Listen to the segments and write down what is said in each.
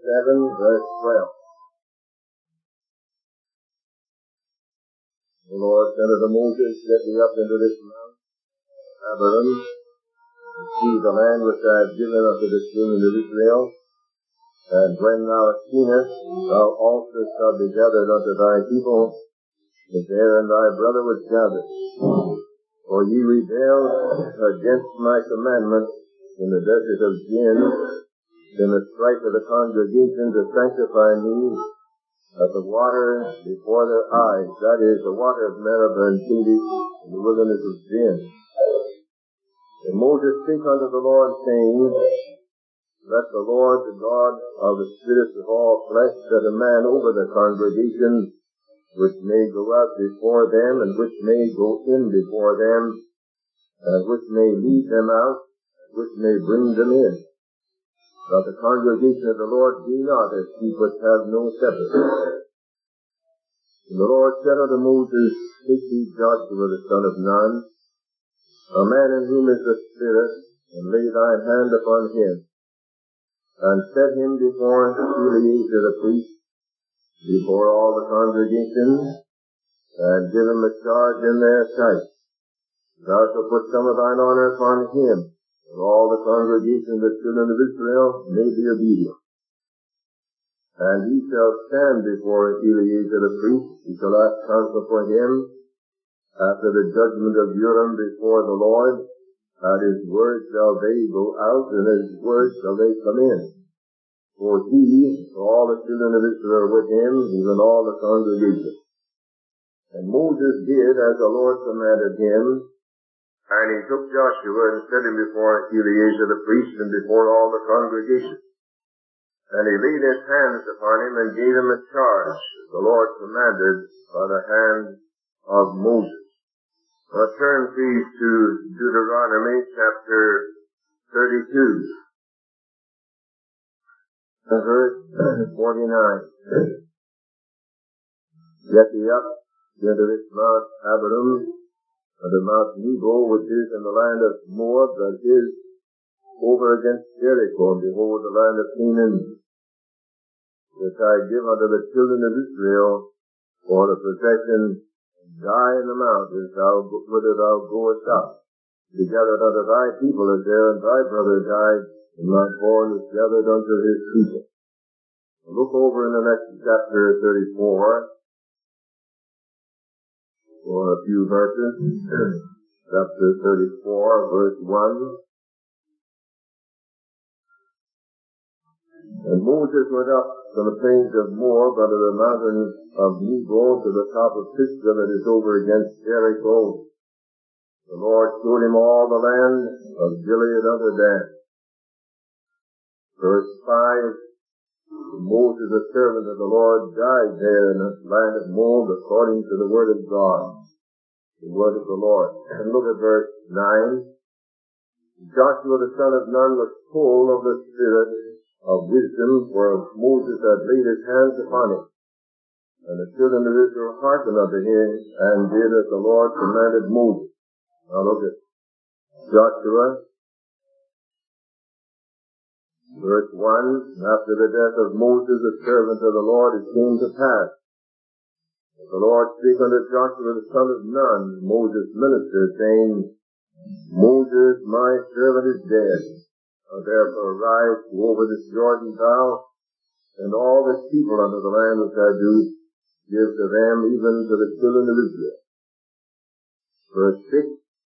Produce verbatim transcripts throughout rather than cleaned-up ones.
seven, verse twelve. The Lord said unto Moses, Get thee up into this mount, Abarim, and see the land which I have given unto the children of Israel. And when thou seest, thou also shalt be gathered unto thy people, and Aaron thy brother was gathered. For ye rebelled against my commandment in the desert of Zin, in the strife of the congregation to sanctify me at the water before their eyes, that is, the water of Meribah and Kadesh in the wilderness of Zin. And Moses spake unto the Lord, saying, Let the Lord, the God of the spirits of all flesh, set a man over the congregation, which may go out before them, and which may go in before them, and which may lead them out, and which may bring them in. That the congregation of the Lord be not as sheep which have no shepherd. And the Lord said unto Moses, Take thee Joshua the son of Nun, a man in whom is the Spirit, and lay thine hand upon him, and set him before Eleazar the priest, before all the congregation, and give him a charge in their sight. Thou shalt put some of thine honor upon him, and all the congregation of the children of Israel may be obedient. And he shall stand before Eleazar the priest, he shall ask counsel for him, after the judgment of Urim before the Lord. At his word shall they go out, and at his word shall they come in. For he, all the children of Israel with him, even all the congregation. And Moses did as the Lord commanded him, and he took Joshua and set him before Eleazar the priest and before all the congregation. And he laid his hands upon him and gave him a charge, as the Lord commanded by the hand of Moses. Now turn please to Deuteronomy chapter thirty-two, verse forty-nine. Get thee up into this Mount Abarim, unto Mount Nebo, which is in the land of Moab, that is over against Jericho, and behold the land of Canaan, which I give unto the children of Israel for the possession. Die in the mountains, thou, whither thou goest up. Be gathered unto thy people, as Aaron thy brother died, and my born was gathered unto his people. Look over in the next chapter, thirty-four, for a few verses. Chapter thirty-four, verse one. And Moses went up from the plains of Moab unto the mountains of Nebo to the top of Pisgah that is over against Jericho. The Lord showed him all the land of Gilead unto Dan. Verse five. Moses, the servant of the Lord, died there in the land of Moab according to the word of God, the word of the Lord. And look at verse nine. Joshua the son of Nun was full of the Spirit of wisdom, for Moses had laid his hands upon him. And the children of Israel hearkened unto him, and did as the Lord commanded Moses. Now look at Joshua, verse one. After the death of Moses, the servant of the Lord, it came to pass, that the Lord spake unto Joshua the son of Nun, Moses' minister, saying, Moses, my servant, is dead. Now therefore arise, go over this Jordan, thou and all this people unto the land which I do give to them, even to the children of Israel. Verse six.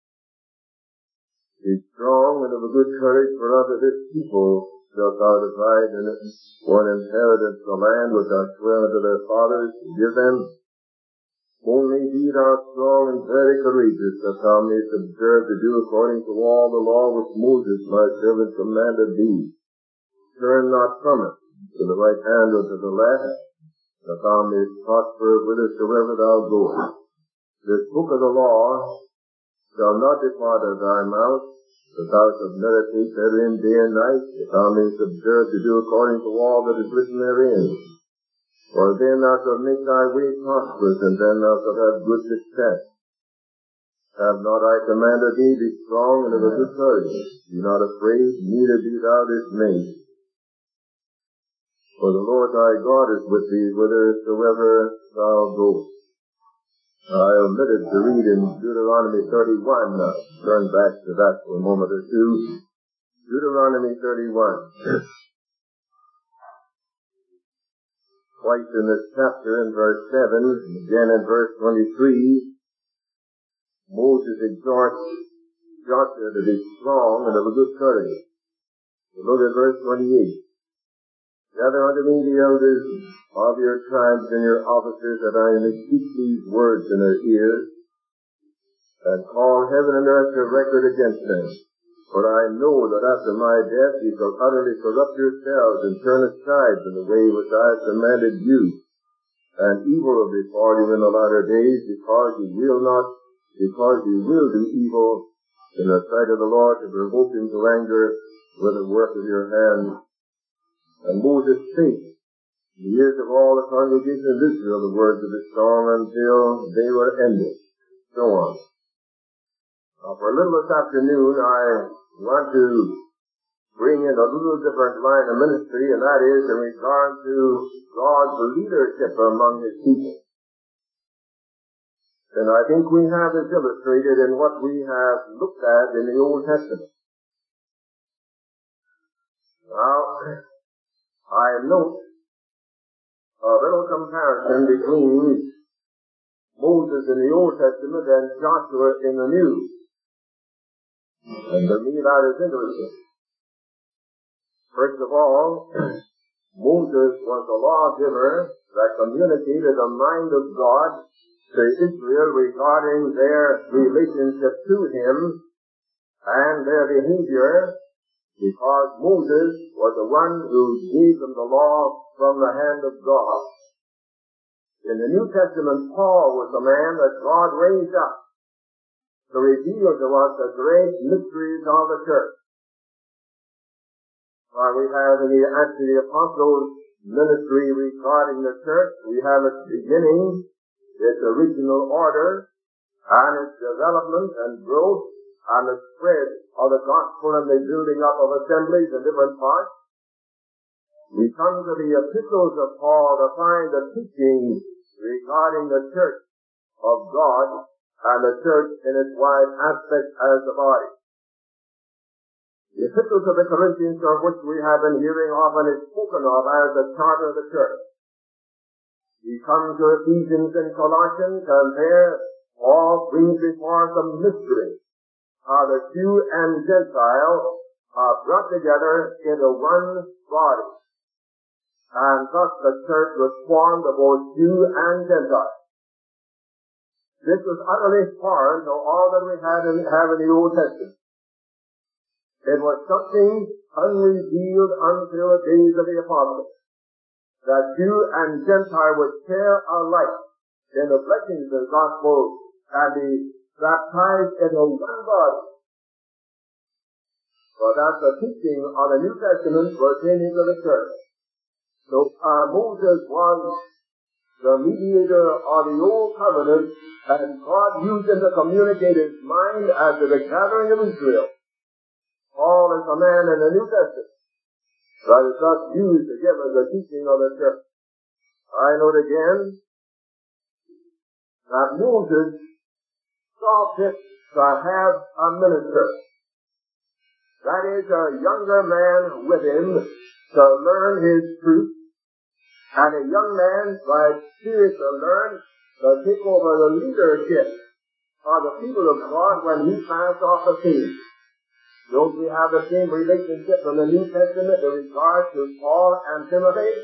Be strong and of a good courage, for unto this people shalt thou divide in it for an inheritance the land which I swear unto their fathers to give them. Only be thou strong and very courageous, that thou mayest observe to do according to all the law which Moses my servant commanded thee. Turn not from it, to the right hand or to the left, that thou mayest prosper whithersoever thou goest. This book of the law shall not depart out of thy mouth, but thou shalt meditate therein day and night, that thou mayest observe to do according to all that is written therein. For then thou shalt make thy way prosperous, and then thou shalt have good success. Have not I commanded thee, be strong and of a good courage. Be not afraid, neither be thou dismayed. For the Lord thy God is with thee whithersoever thou goest. I omitted to read in Deuteronomy thirty-one. Now, turn back to that for a moment or two. Deuteronomy thirty-one. Twice in this chapter, in verse seven, and again in verse twenty-three, Moses exhorts Joshua to be strong and of a good courage. So look at verse twenty-eight. Gather unto me the elders of your tribes and your officers, that I may speak these words in their ears, and call heaven and earth to record against them. For I know that after my death ye shall utterly corrupt yourselves and turn aside from the way which I have commanded you. And evil will befall you in the latter days, because you will not, because you will do evil in the sight of the Lord, to provoke him to anger with the work of your hands. And Moses spake in the ears of all the congregation of Israel the words of this song until they were ended. So on. Now, for a little this afternoon, I want to bring in a little different line of ministry, and that is in regard to God's leadership among his people. And I think we have this illustrated in what we have looked at in the Old Testament. Now, I note a little comparison between Moses in the Old Testament and Joshua in the New. And to me that is interesting. First of all, Moses was the lawgiver that communicated the mind of God to Israel regarding their relationship to him and their behavior, because Moses was the one who gave them the law from the hand of God. In the New Testament, Paul was the man that God raised up to reveal to us the great mysteries of the church. While we have in the Acts of the Apostles ministry regarding the church, we have its beginning, its original order, and its development and growth, and the spread of the gospel and the building up of assemblies in different parts. We come to the epistles of Paul to find the teaching regarding the church of God and the church in its wide aspect as the body. The epistles of the Corinthians, of which we have been hearing often, is spoken of as the charter of the church. We come to Ephesians and Colossians, and there all brings before us the mystery how the Jew and Gentile are brought together into one body. And thus the church was formed of both Jew and Gentile. This was utterly foreign to all that we had in, have in the Old Testament. It was something unrevealed until the days of the apostles, that Jew and Gentile would share alike in the blessings of the gospel and be baptized into one body. For that's the teaching of the New Testament pertaining to the church. So uh, Moses was the mediator of the Old Covenant, and God used him to communicate his mind as to the gathering of Israel. Paul is a man in the New Testament that is thus used to give us the teaching of the church. I note again that Moses saw fit to have a minister. That is, a younger man with him to learn his truth, and a young man by experience to learn to take over the leadership of the people of God when he passed off the scene. Don't we have the same relationship from the New Testament in regard to Paul and Timothy?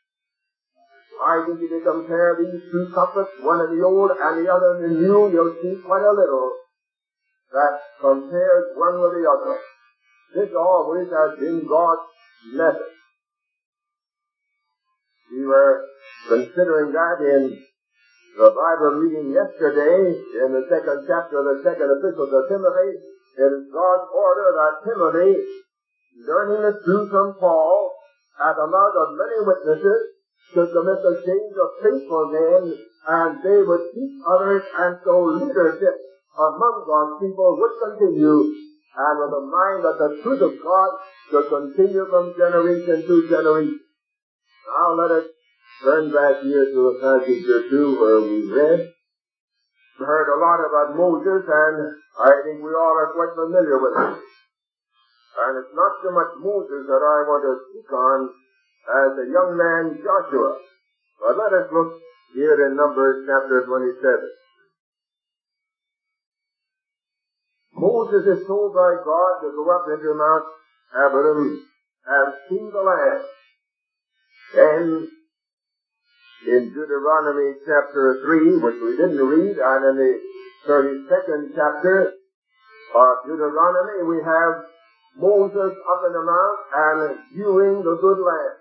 I think if you compare these two couplets, one in the Old and the other in the New, you'll see quite a little that compares one with the other. This always has been God's method. We were considering that in the Bible reading yesterday, in the second chapter of the second epistle to Timothy. It is God's order that Timothy, learning the truth from Paul, at the mouth of many witnesses, should commit the sins of faithful men, and they would teach others, and so leadership among God's people would continue, and with a mind that the truth of God should continue from generation to generation. Now let us turn back here to a passage or two where we read. We heard a lot about Moses, and I think we all are quite familiar with him. And it's not so much Moses that I want to speak on as the young man Joshua. But let us look here in Numbers chapter twenty-seven. Moses is told by God to go up into Mount Abarim and see the land. Then, in Deuteronomy chapter three, which we didn't read, and in the thirty-second chapter of Deuteronomy, we have Moses up in the mount and viewing the good land.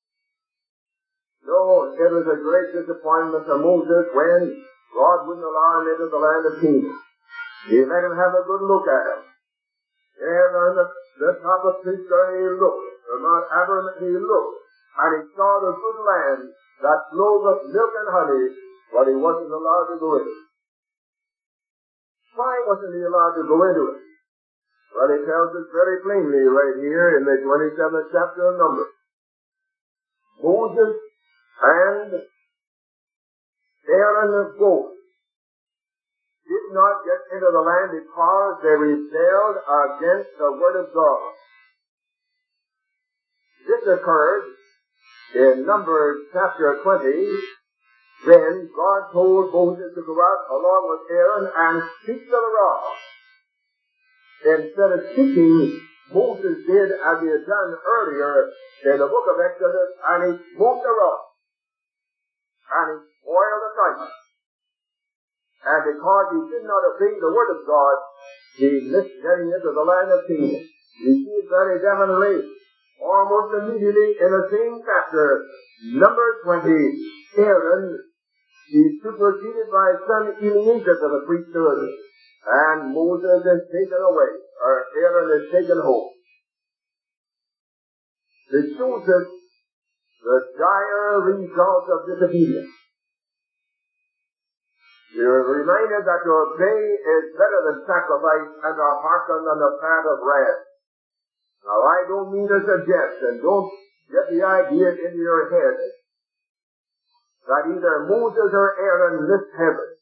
No, it was a great disappointment to Moses when God wouldn't allow him into the land of Canaan. He let him have a good look at it. And on the, the top of Pisgah he looked, on Mount Abarim he looked, and he saw the good land that flowed with milk and honey, but he wasn't allowed to go into it. Why wasn't he allowed to go into it? Well, he tells us very plainly right here in the twenty-seventh chapter of Numbers. Moses and Aaron both did not get into the land because they rebelled against the word of God. This occurred in Numbers chapter twenty, when God told Moses to go out along with Aaron and speak to the rock. Instead of speaking, Moses did as he had done earlier in the book of Exodus, and he smote the rock, and he spoiled the country. And because he did not obey the word of God, he missed getting into the land of Canaan. You see it very definitely, almost immediately in the same chapter, number twenty, Aaron is superseded by his son Eleazar to the priesthood, and Moses is taken away, or Aaron is taken home. It shows us the dire result of disobedience. You're reminded that to obey is better than sacrifice, and to hearken than the fat of rams. Now, I don't mean to suggest, and don't get the idea into your head, that either Moses or Aaron missed heaven.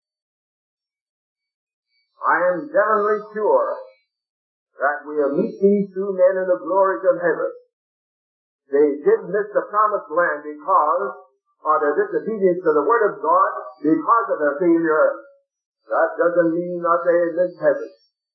I am definitely sure that we'll meet these two men in the glories of heaven. They did miss the promised land because of their disobedience to the word of God, because of their failure. That doesn't mean that they missed heaven.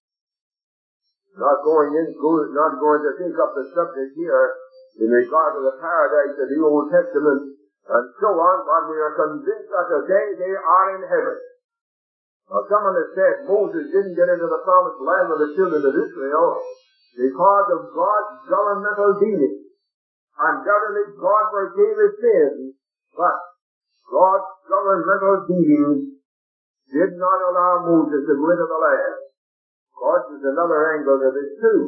Not going in, go, not going to take up the subject here in regard to the paradise of the Old Testament and so on, but we are convinced that today they are in heaven. Now, someone has said Moses didn't get into the promised land with the children of Israel because of God's governmental dealing. Undoubtedly, God forgave his sins, but God's governmental dealing did not allow Moses to go into the land. Of course, there's another angle to this too.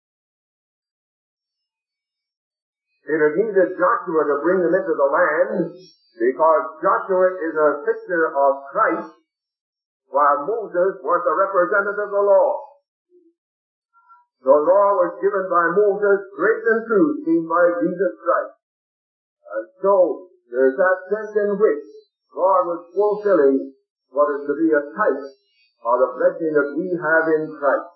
It had needed Joshua to bring them into the land because Joshua is a picture of Christ, while Moses was the representative of the law. The law was given by Moses, grace and truth seen by Jesus Christ. And so, there's that sense in which God was fulfilling what is to be a type of the blessing that we have in Christ.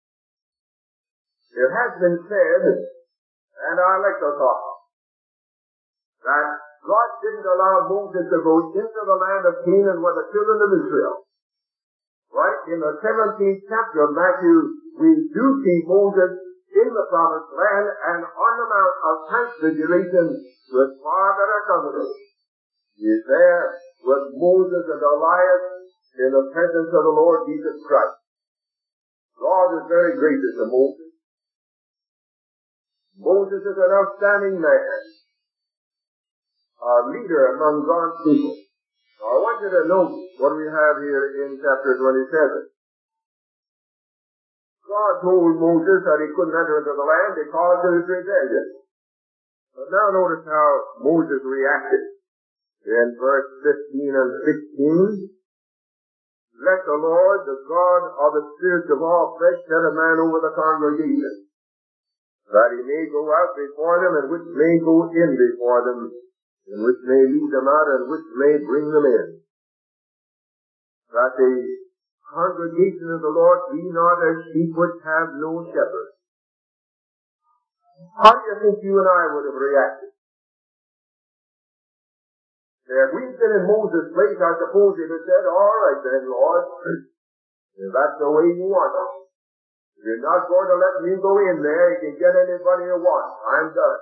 It has been said, and I like the thought, that God didn't allow Moses to go into the land of Canaan with the children of Israel. Right? In the seventeenth chapter of Matthew, we do see Moses in the promised land and on the Mount of Transfiguration with far better company. He is there with Moses and Elias in the presence of the Lord Jesus Christ. God is very gracious to Moses. Moses is an outstanding man, a leader among God's people. Now, I want you to note what we have here in chapter twenty-seven. God told Moses that he couldn't enter into the land because of his rebellion. But now notice how Moses reacted in verse fifteen and sixteen. Let the Lord, the God of the spirits of all flesh, set a man over the congregation. that he may go out before them, and which may go in before them, and which may lead them out, and which may bring them in. That the congregation of the Lord be not as sheep which have no shepherd. How do you think you and I would have reacted? If we'd been in Moses' place, I suppose he'd have said, all right then, Lord, if that's the way you want it. If you're not going to let me go in there, you can get anybody you want. I'm done.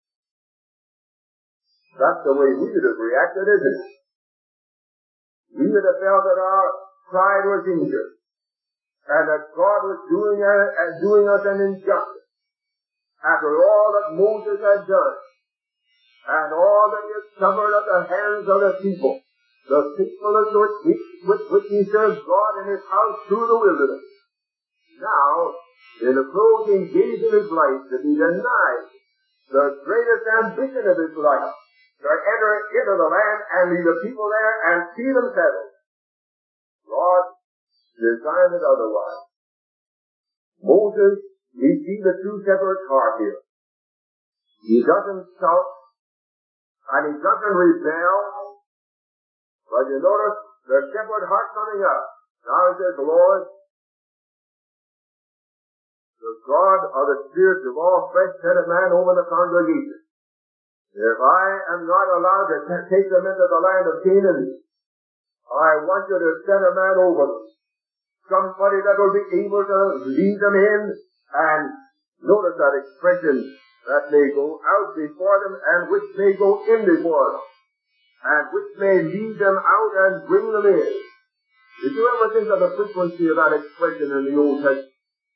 That's the way we would have reacted, isn't it? We would have felt that our pride was injured, and that God was doing, a, uh, doing us an injustice after all that Moses had done, and all that he had suffered at the hands of the people, the faithfulness with which, which he served God in his house through the wilderness. Now, in the closing days of his life, to be denied the greatest ambition of his life, to enter into the land and leave the people there and see them settled. God designed it otherwise. Moses, we see the true shepherd's heart here. He doesn't shout, and he doesn't rebel, but you notice the shepherd heart coming up. Now he says, Lord, the God of the spirits of all flesh set a man over the congregation. If I am not allowed to take them into the land of Canaan, I want you to send a man over them. Somebody that will be able to lead them in, and notice that expression, that may go out before them and which may go in before them, and which may lead them out and bring them in. Did you ever think of the frequency of that expression in the Old Testament?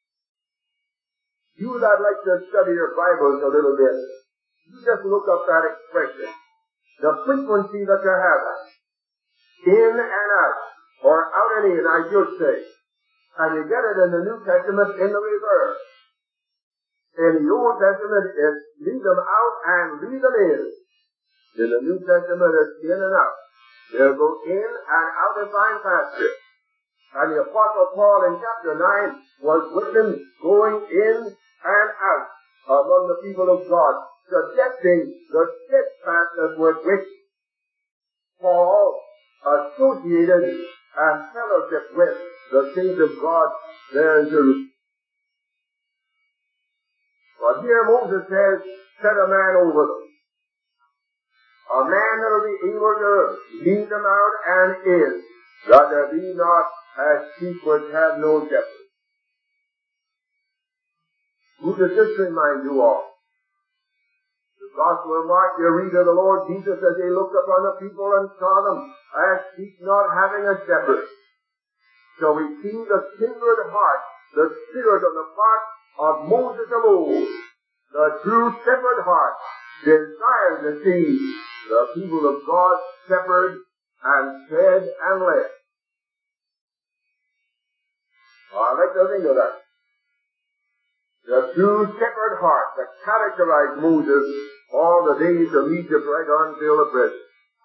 You that like to study your Bibles a little bit, you just look up that expression. The frequency that you have in and out, or out and in, I should say. And you get it in the New Testament in the reverse. In the Old Testament, it's lead them out and lead them in. In the New Testament, it's in and out. They'll go in and out and find pasture. And the Apostle Paul in chapter nine was with them going in and out among the people of God, suggesting the steadfastness with which Paul associated and fellowship with the saints of God there in Jerusalem. But here Moses says, set a man over them. A man that will be able to lead them out and in, that there be not as sheep which have no shepherd. Who does this remind you of? The Gospel of Mark, you read of the Lord Jesus as he looked upon the people and saw them as sheep not having a shepherd. So we see the kindred heart, the spirit on the part of Moses of old, the true shepherd heart, desired to see the people of God shepherded and fed and led. I like to think of that. The true shepherd heart that characterized Moses all the days of Egypt right on till the present.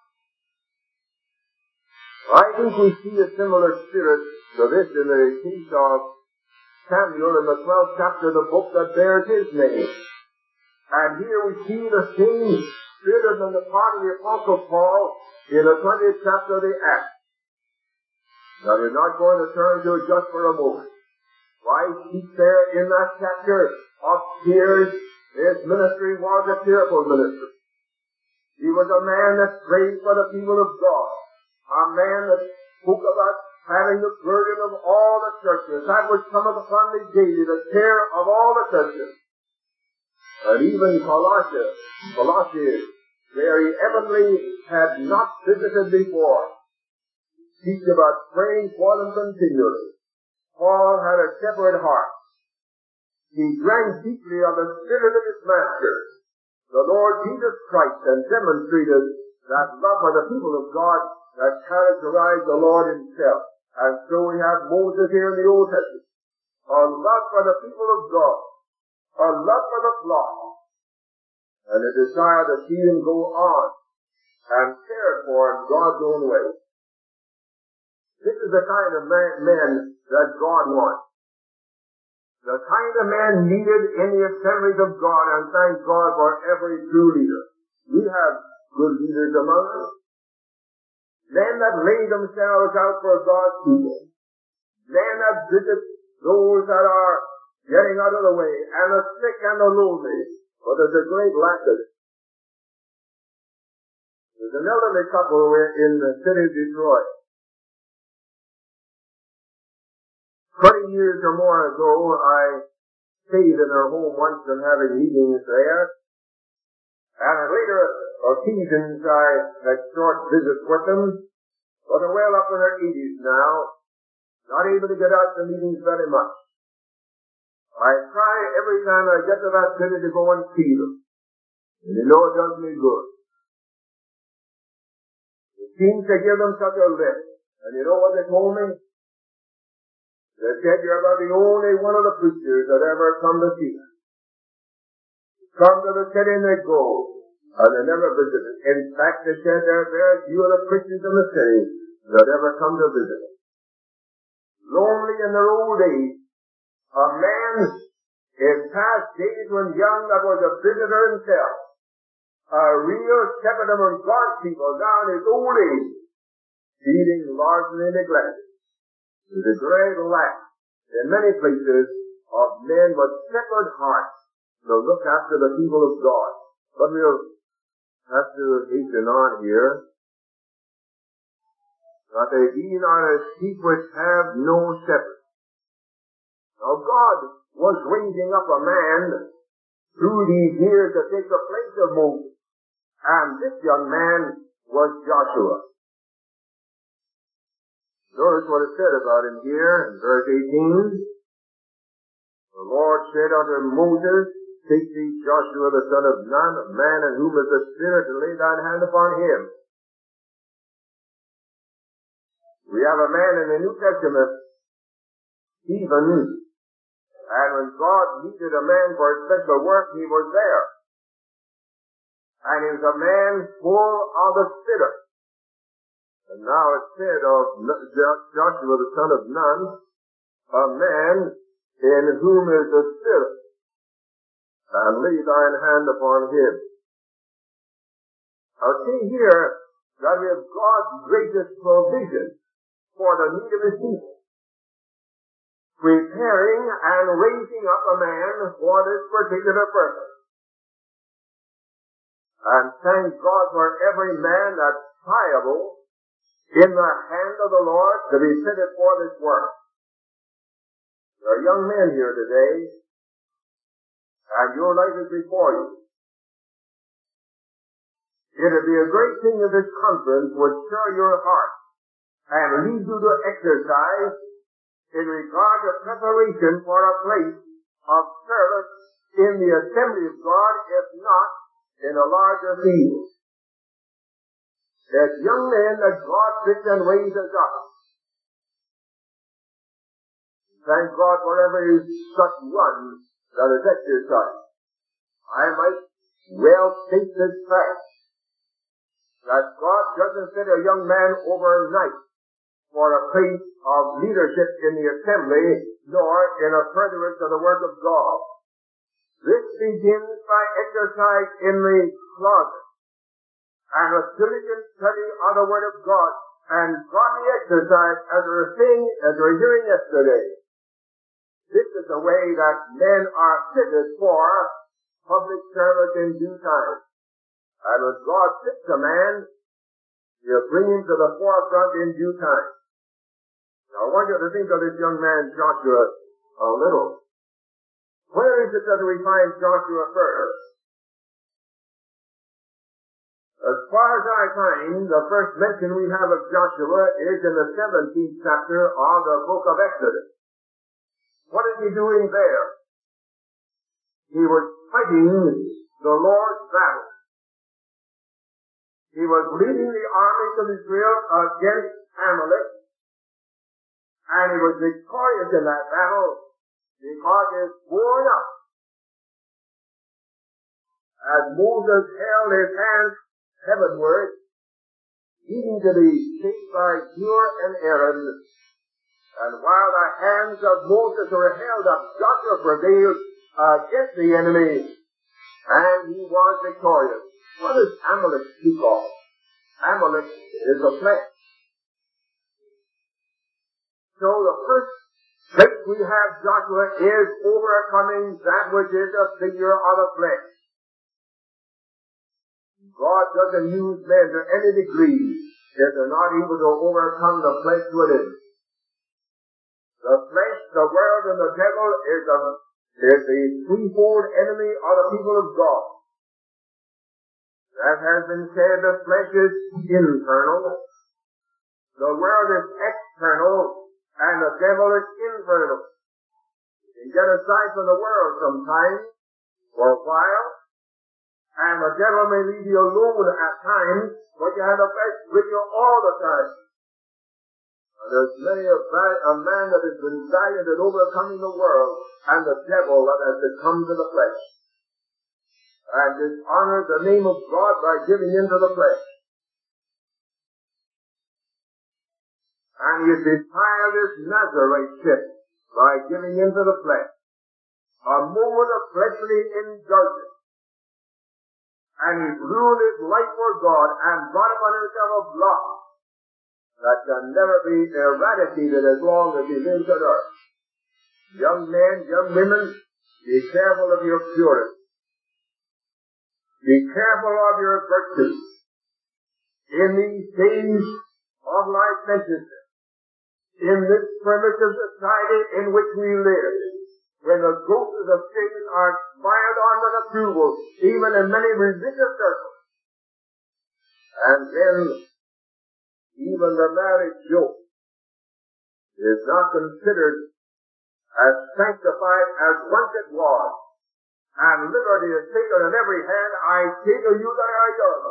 I think we see a similar spirit to this in the case of Samuel in the twelfth chapter of the book that bears his name. And here we see the same spirit on the part of the Apostle Paul in the twentieth chapter of the Acts. Now we're not going to turn to it just for a moment. Why, he's there in that chapter of tears. His ministry was a tearful ministry. He was a man that prayed for the people of God. A man that spoke about having the burden of all the churches. That which cometh upon me daily, the care of all the churches. And even Colossians, Colossians, where he evidently had not visited before, speaks about praying for them continually. Paul had a shepherd heart. He drank deeply of the spirit of his master, the Lord Jesus Christ, and demonstrated that love for the people of God that characterized the Lord himself. And so we have Moses here in the Old Testament. A love for the people of God, a love for the flock, and a desire to see them go on and cared for in God's own way. This is the kind of man, men that God wants. the kind of man needed in the assemblies of God, and thank God for every true leader. We have good leaders among us. Men that lay themselves out for God's people. Men that visit those that are getting out of the way, and the sick and the lonely. But there's a great lack of it. There's an elderly couple in the city of Detroit. Twenty years or more ago, I stayed in their home once and having meetings there. And at later occasions, I had short visits with them. But they're well up in their eighties now, not able to get out to meetings very much. I try every time I get to that city to go and see them. And you know it does me good. It seems to give them such a lift. And you know what they told me? They said, you're about the only one of the preachers that ever come to see us. Come to the city and they go. And they never visited. In fact, they said there are very few of the preachers in the city that ever come to visit us. Lonely in their old age. A man in past days when young that was a visitor himself. A real shepherd among God's people now in his old age. Feeling largely neglected. There's a great lack in many places of men with shepherd hearts to look after the people of God. But we'll have to hasten on here. That they be not as sheep which have no shepherd. Now God was raising up a man through these years to take the place of Moses. And this young man was Joshua. Notice what it said about him here in verse eighteen. The Lord said unto Moses, take thee Joshua the son of Nun, a man in whom is the Spirit, and lay thine hand upon him. We have a man in the New Testament, Stephen, and when God needed a man for a special work, he was there. And he was a man full of the Spirit. And now it said of Joshua the son of Nun, a man in whom is the Spirit, and lay thine hand upon him. Now see here that we have God's greatest provision for the need of his people. Preparing and raising up a man for this particular purpose. And thank God for every man that's pliable in the hand of the Lord to be fitted for this work. There are young men here today, and your life is before you. It would be a great thing if this conference would stir your heart and lead you to exercise in regard to preparation for a place of service in the assembly of God, if not in a larger field. There's young men that God picks and raises up. Thank God for every such one that is exercised. I might well state this fact, that God doesn't fit a young man overnight for a place of leadership in the assembly, nor in a furtherance of the work of God. This begins by exercise in the closet, and a diligent study of the Word of God, and godly exercise, as we were saying, as we were hearing yesterday. This is the way that men are fitted for public service in due time. And when God fits a man, he'll bring him to the forefront in due time. Now I want you to think of this young man Joshua a little. Where is it that we find Joshua first? As far as I find, the first mention we have of Joshua is in the seventeenth chapter of the book of Exodus. What is he doing there? He was fighting the Lord's battle. He was leading the armies of Israel against Amalek, and he was victorious in that battle because he was borne up. As Moses held his hands heavenward, needing to be shaped by Hur and Aaron, And while the hands of Moses were held up, Joshua prevailed against the enemy, and he was victorious. What does Amalek speak of? Amalek is the flesh. So the first place we have Joshua is overcoming that which is a figure of the flesh. God doesn't use men to any degree if they're not able to overcome the flesh within. The flesh, the world, and the devil is a, is a threefold enemy of the people of God. That has been said, the flesh is internal, the world is external, and the devil is infernal. You can get aside from the world sometimes, for a while, and the devil may leave you alone at times, but you have the flesh with you all the time. And there's many a, a man that has been guided in overcoming the world, and the devil that has succumbed to the flesh, and dishonored the name of God by giving in to the flesh. And he has defiled his Nazarite by giving in to the flesh. A moment of fleshly indulgence. And he ruined his life for God and brought upon himself a blot that can never be eradicated as long as he lives on earth. Young men, young women, be careful of your purity. Be careful of your virtues. In these days of licentiousness, in this primitive society in which we live, when the ghosts of Satan are smiled on with approval, even in many religious circles, and then even the marriage yoke is not considered as sanctified as once it was, and liberty is taken in every hand, I say to you that are young.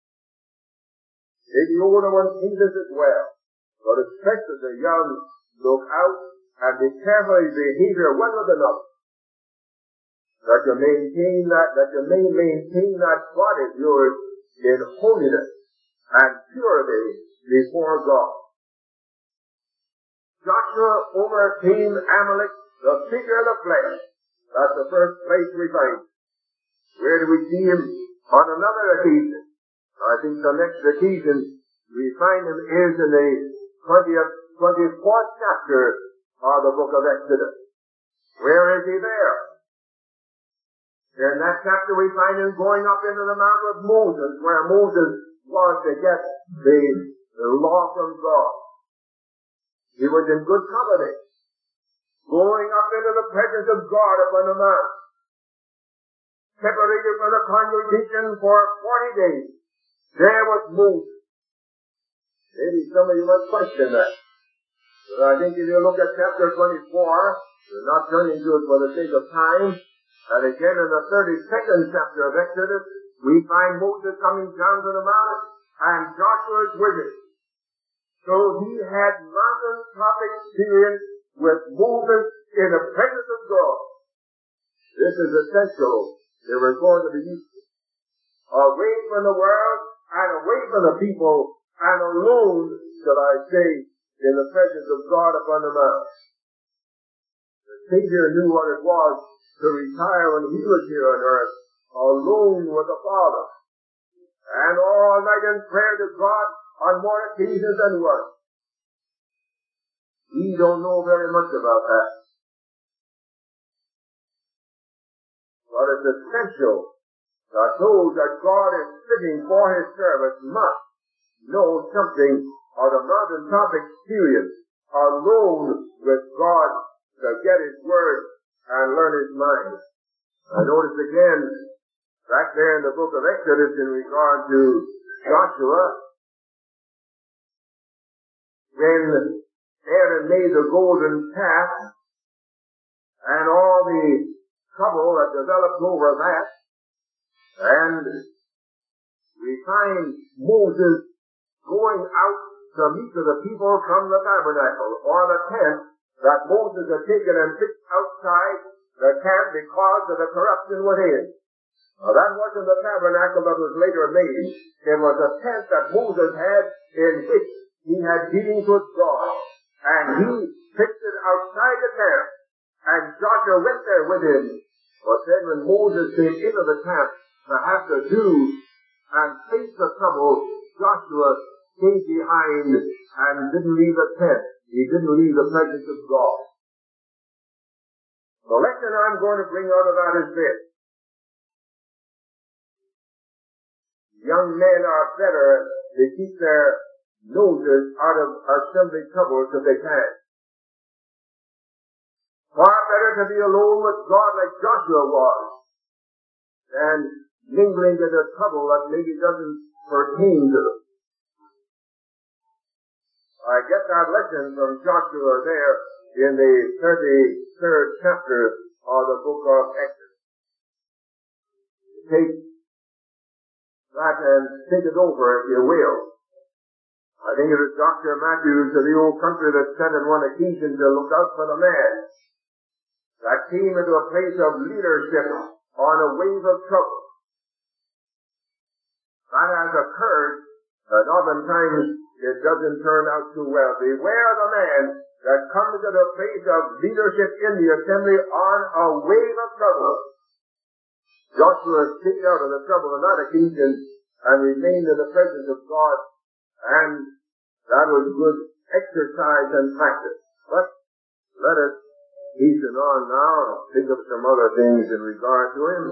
Maybe the older ones think this as well, but especially the young, look out and be careful of your behavior one with another, that you maintain that, that you may maintain that body of yours in holiness and purity before God. Joshua overcame Amalek, the figure of the flesh. That's the first place we find. Where do we see him? On another occasion. I think the next occasion we find him is in the twentieth, twenty-fourth chapter of the book of Exodus. Where is he there? In that chapter we find him going up into the mountain with Moses, where Moses was to get the, the law from God. He was in good company, going up into the presence of God upon the mountain, separated from the congregation for forty days. There was Moses. Maybe some of you might question that. But I think if you look at chapter twenty-four, we're not turning to it for the sake of time, and again in the thirty-second chapter of Exodus, we find Moses coming down to the mountain, and Joshua is with him. So he had mountaintop experience with Moses in the presence of God. This is essential. They were going to be away from the world and away from the people and alone, shall I say, in the presence of God upon the mountain. The Savior knew what it was to retire when he was here on earth, alone with the Father, and all night in prayer to God on more occasions than one. We don't know very much about that. But it's essential that those that God is fitting for his service must know something of the mountaintop experience alone with God to get his word and learn his mind. I notice again, back there in the book of Exodus in regard to Joshua, when Aaron made the golden calf and all the trouble that developed over that, and we find Moses going out to meet with the people from the tabernacle or the tent that Moses had taken and fixed outside the camp because of the corruption within. Now that wasn't the tabernacle that was later made. It was a tent that Moses had in which he had dealings with God. And he fixed it outside the camp, and Joshua went there with him. But then when Moses came into the camp to have to do and face the trouble, Joshua stayed behind and didn't leave the tent. He didn't leave the presence of God. The lesson I'm going to bring out of that is this. Young men are better to keep their noses out of assembly troubles if they can. Far better to be alone with God like Joshua was than mingling in a trouble that maybe doesn't pertain to them. I get that lesson from Joshua there in the thirty-third chapter of the book of Exodus. Take that and think it over if you will. I think it was Doctor Matthews of the old country that said on one occasion to look out for the man that came into a place of leadership on a wave of trouble. That has occurred, and oftentimes it doesn't turn out too well. Beware the man that comes to the place of leadership in the assembly on a wave of trouble. Joshua stayed out of the trouble on that occasion and remained in the presence of God, and that was good exercise and practice. But let us hasten on now and think of some other things in regard to him.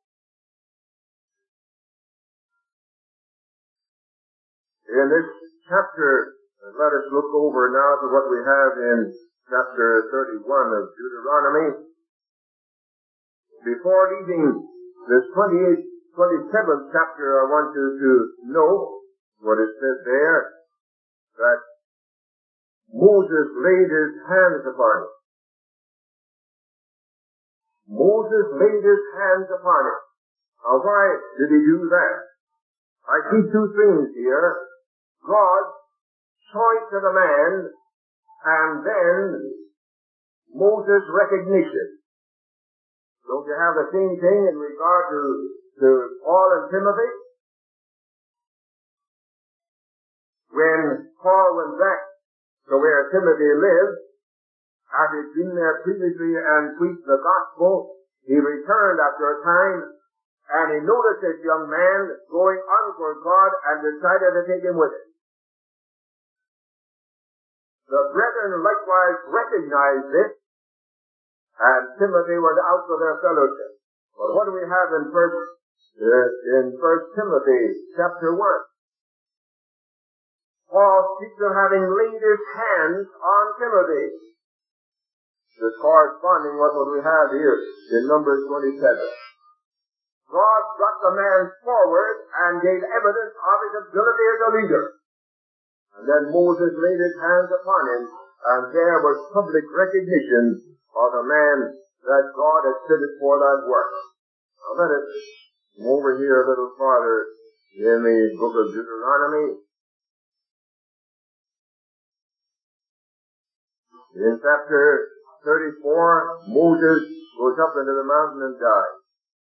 In this chapter, let us look over now to what we have in chapter thirty-one of Deuteronomy. Before leaving this twenty-eighth, twenty-seventh chapter, I want you to know what is said there, that Moses laid his hands upon it. Moses laid his hands upon it. Now, why did he do that? I see two things here. God's choice of a man, and then Moses' recognition. Don't you have the same thing in regard to, to Paul and Timothy? When Paul went back to where Timothy lived, after he'd been there previously and preached the gospel, he returned after a time, and he noticed this young man going on for God and decided to take him with him. The brethren likewise recognized this, and Timothy went out for their fellowship. But what do we have in first, uh, in First Timothy chapter one? Paul speaks of having laid his hands on Timothy. This is corresponding with what we have here in Numbers twenty-seven. God brought the man forward and gave evidence of his ability as a leader. And then Moses laid his hands upon him, and there was public recognition of the man that God had fitted for that work. Now let us move over here a little farther in the book of Deuteronomy. In chapter thirty-four, Moses goes up into the mountain and dies.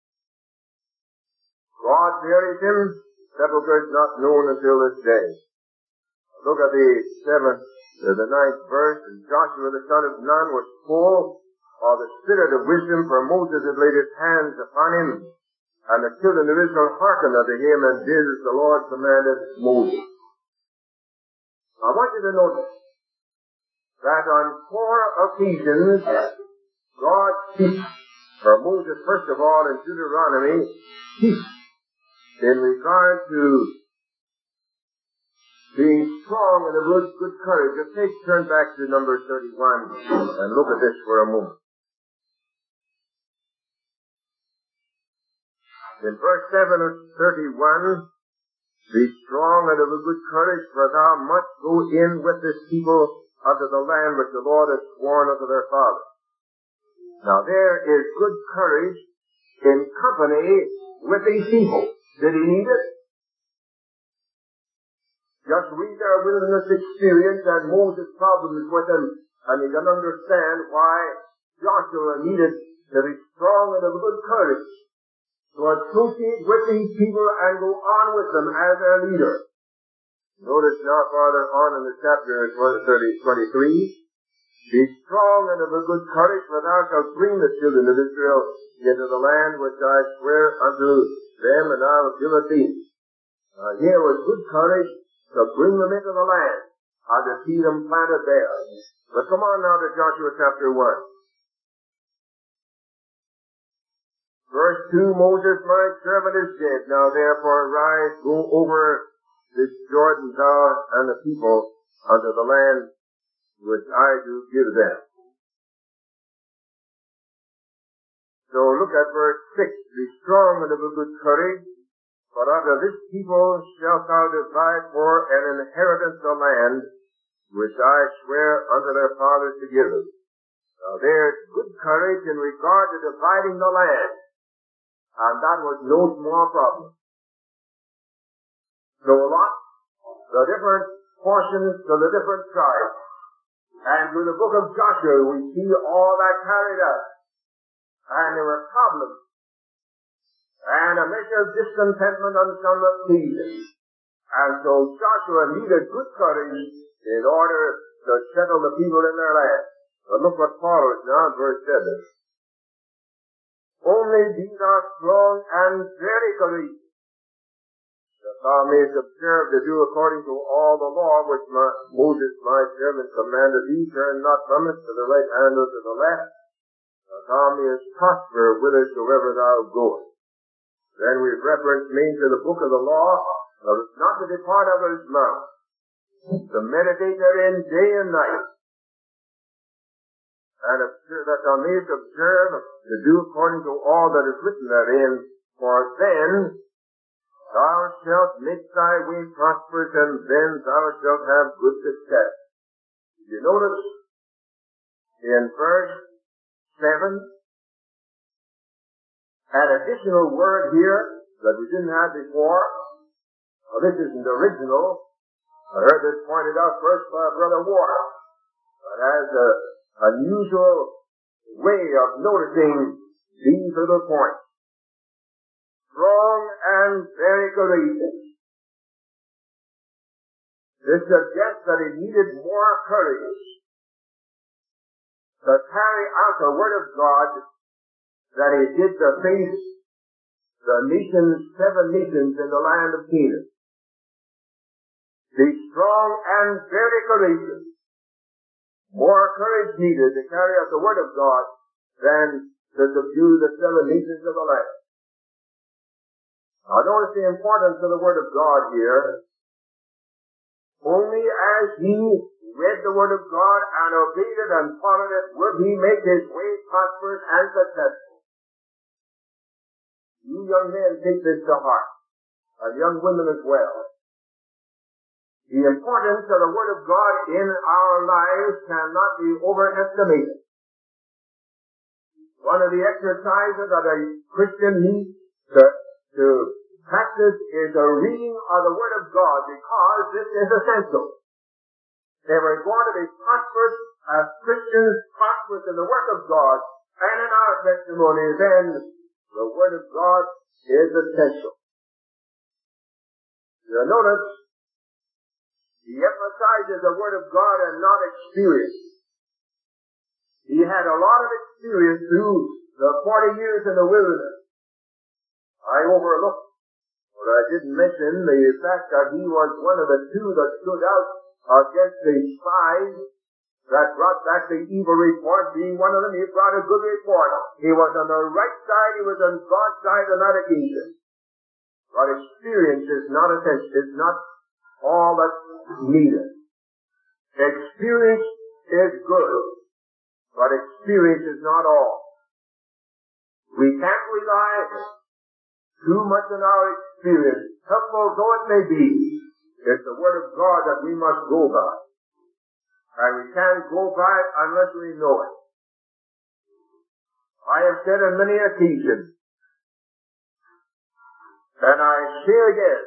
God buried him, sepulchre is not known until this day. Look at the seventh, uh, the ninth verse. And Joshua the son of Nun was full of the spirit of wisdom, for Moses had laid his hands upon him, and the children of Israel hearkened unto him and did as the Lord commanded Moses. I want you to notice that on four occasions God speaks, for Moses first of all in Deuteronomy, speaks in regard to being strong and of good, good courage. Just take, turn back to number thirty-one and look at this for a moment. In verse seven of thirty-one, be strong and of a good courage, for thou must go in with this people unto the land which the Lord has sworn unto their fathers. Now there is good courage in company with these people. Did he need it? Just read their wilderness experience and Moses' problems with them, and you can understand why Joshua needed to be strong and of good courage to associate with these people and go on with them as their leader. Notice now farther on in the chapter, thirty, twenty-three, Be strong and of a good courage, for thou shalt bring the children of Israel into the land which I swear unto them, and I will give it thee. Uh, here with good courage to bring them into the land, and to see them planted there. But come on now to Joshua chapter one. Verse two, Moses, my servant, is dead. Now therefore arise, go over this Jordan, thou and the people, unto the land which I do give them. So look at verse six. Be strong and of a good courage, for unto this people shalt thou divide for an inheritance the land which I swear unto their fathers to give them. Now there's good courage in regard to dividing the land, and that was no small problem. So lot, the different portions to the different tribes, and through the book of Joshua we see all that carried out. And there were problems, and a measure of discontentment on some that pleased him. And so Joshua needed good courage in order to settle the people in their land. But look what follows now in verse seven. Only be thou strong and very courageous, that thou mayest observe to do according to all the law which my, Moses my servant commanded thee. Turn not from it to the right hand or to the left, that thou mayest prosper whithersoever thou goest. Then we've reference made to the book of the law, of not to depart out of his mouth, to meditate therein day and night, and observe, that thou mayest observe to do according to all that is written therein, for then thou shalt make thy way prosperous, and then thou shalt have good success. Did you notice in verse seven, an additional word here that we didn't have before? Well, this isn't original. I heard this pointed out first by Brother Warner. But as a unusual way of noticing these little points. Strong and very courageous. This suggests that he needed more courage to carry out the word of God than he did to face the nations, seven nations in the land of Canaan. Be strong and very courageous. More courage needed to carry out the word of God than to subdue the seven nations of the land. Now notice the importance of the word of God here. Only as he read the word of God and obeyed it and followed it would he make his way prosperous and successful. You young men take this to heart, and young women as well. The importance of the Word of God in our lives cannot be overestimated. One of the exercises that a Christian needs to, to practice is the reading of the Word of God, because this is essential. If we're going to be prosperous as Christians, prosperous in the work of God and in our testimony, then the Word of God is essential. You'll notice he emphasizes the Word of God and not experience. He had a lot of experience through the forty years in the wilderness. I overlooked, but I didn't mention the fact that he was one of the two that stood out against the spies that brought back the evil report. Being one of them, he brought a good report. He was on the right side, he was on God's side on that occasion. But experience is not essential, is not all that's needed. Experience is good, but experience is not all. We can't rely too much on our experience, helpful though it may be. It's the Word of God that we must go by. And we can't go by it unless we know it. I have said on many occasions, and I say again,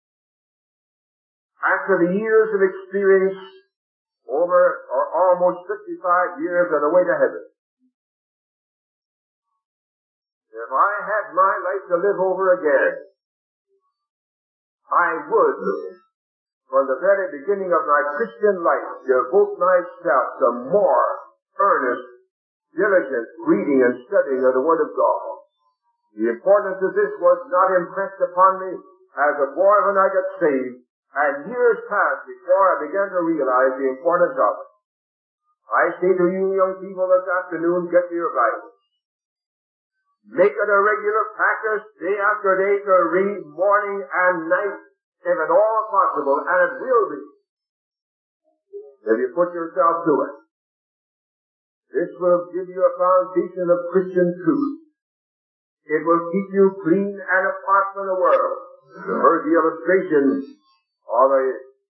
after the years of experience, over or almost fifty-five years on the way to heaven, if I had my life to live over again, I would from the very beginning of my Christian life, devote myself to more earnest, diligent reading and studying of the Word of God. The importance of this was not impressed upon me as a boy when I got saved, and years passed before I began to realize the importance of it. I say to you young people this afternoon, get to your Bibles. Make it a regular practice day after day to read morning and night, if at all possible, and it will be, if you put yourself to it. This will give you a foundation of Christian truth. It will keep you clean and apart from the world. You heard the illustration of a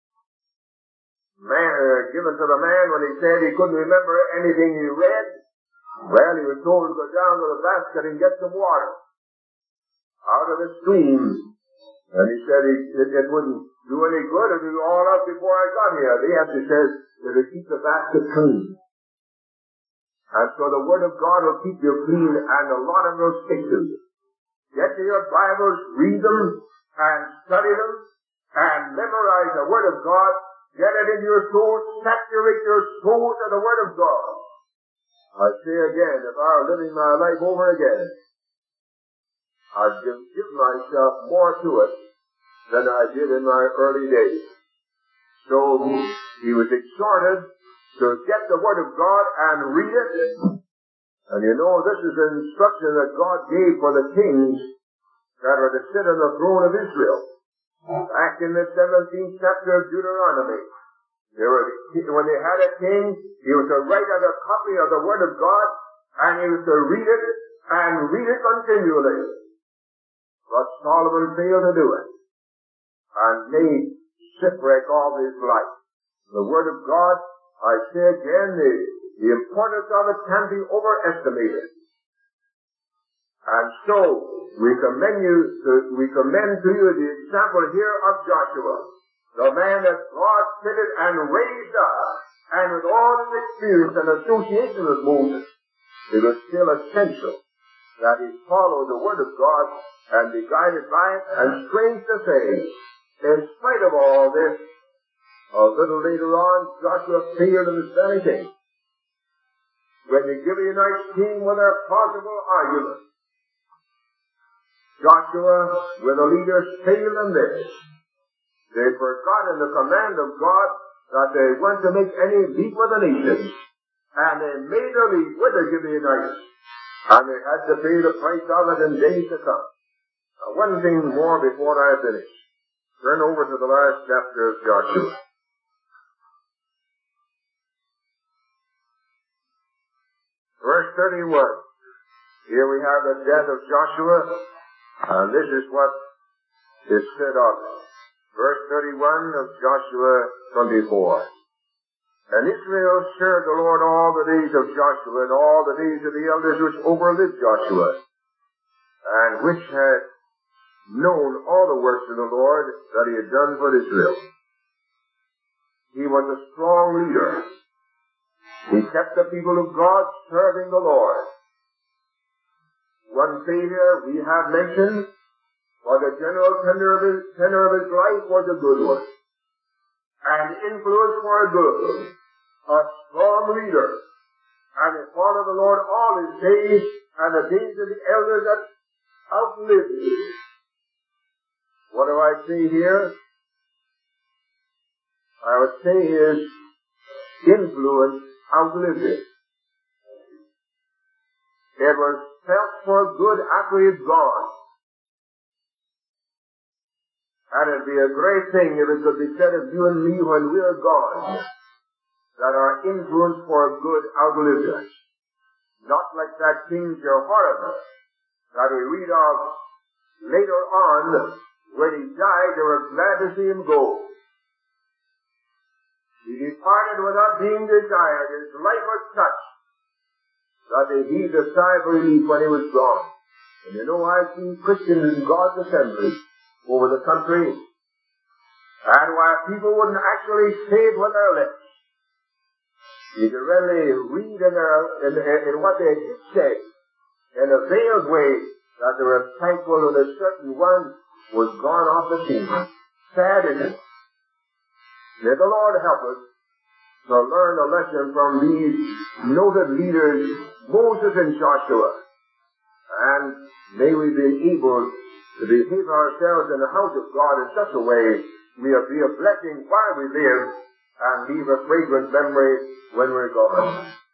man uh, given to the man when he said he couldn't remember anything he read. Well, he was told to go down to the basket and get some water out of the stream. And he said he, it, it wouldn't do any good if it was all up before I got here. The answer says it would keep the basket clean. And so the Word of God will keep you clean, and a lot of them will stick to you. Get to your Bibles, read them, and study them, and memorize the Word of God. Get it in your soul, saturate your soul to the Word of God. I say again, if I were living my life over again, I'd give, give myself more to it than I did in my early days. So he was exhorted to get the Word of God and read it. And you know, this is an instruction that God gave for the kings that were to sit on the throne of Israel. Back in the seventeenth chapter of Deuteronomy, there were, when they had a king, he was to write out a copy of the Word of God, and he was to read it, and read it continually. But Solomon failed to do it, and made shipwreck of his life. The Word of God, I say again, the, the importance of it can't be overestimated. And so, we commend you to, we commend to you the example here of Joshua, the man that God fitted and raised up, and with all his experience and association with Moses, it was still essential that he follow the Word of God and be guided by it. And strange to say, in spite of all this, a little later on, Joshua failed in his very thing. When the Gibeonites came with their plausible argument, Joshua, with the leaders, failed in this. They forgot in the command of God that they weren't to make any league with the nations. And they made a league with the Gibeonites. And they had to pay the price of it in days to come. Now, one thing more before I finish. Turn over to the last chapter of Joshua. Verse thirty-one. Here we have the death of Joshua. And this is what is said of it. Verse thirty-one of Joshua twenty-four. And Israel served the Lord all the days of Joshua and all the days of the elders which overlived Joshua, and which had known all the works of the Lord that he had done for Israel. He was a strong leader. He kept the people of God serving the Lord. One failure we have mentioned, for the general tenor of his, tenor of his life was a good one. And influence for a good. A strong leader. And he followed the Lord all his days, and the days of the elders that outlived him. What do I say here? I would say his influence outlived him. It was felt for good after he had gone. And it'd be a great thing if it could be said of you and me when we are gone, that our influence for good outlived us. Not like that King Jehoram that we read of later on. When he died, they were glad to see him go. He departed without being desired. His life was such that they heaved a sigh of relief when he was gone. And you know, I've seen Christians in God's assembly over the country, and while people wouldn't actually say it with their lips, you could readily read in, their, in, in what they did say, in a veiled way, that they were thankful that a certain one was gone off the scene. Sad, isn't it? May the Lord help us to learn a lesson from these noted leaders, Moses and Joshua. And may we be able to behave ourselves in the house of God in such a way we'll be a blessing while we live and leave a fragrant memory when we're gone.